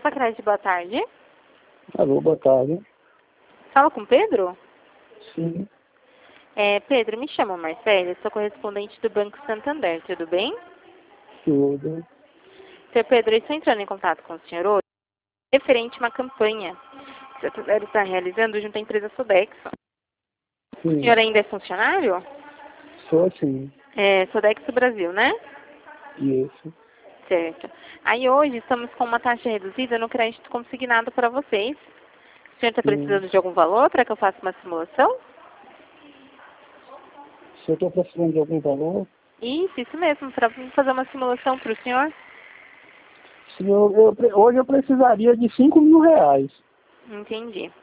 Sacred, boa tarde. Alô, boa tarde. Fala com o Pedro? Sim, Pedro, me chamo Marcelo, sou correspondente do Banco Santander, tudo bem? tudo. Seu Pedro, eu estou entrando em contato com o senhor hoje, referente a uma campanha que o Santander está realizando junto à empresa Sodexo. O Sim, senhor ainda é funcionário? sou sim. Sodexo Brasil, né? Isso. Certo. Aí hoje estamos com uma taxa reduzida no crédito consignado para vocês. O senhor está Sim. precisando de algum valor para que eu faça uma simulação? Se eu estou precisando de algum valor, Isso mesmo, para fazer uma simulação para o senhor. hoje eu precisaria de R$ 5.000. Entendi.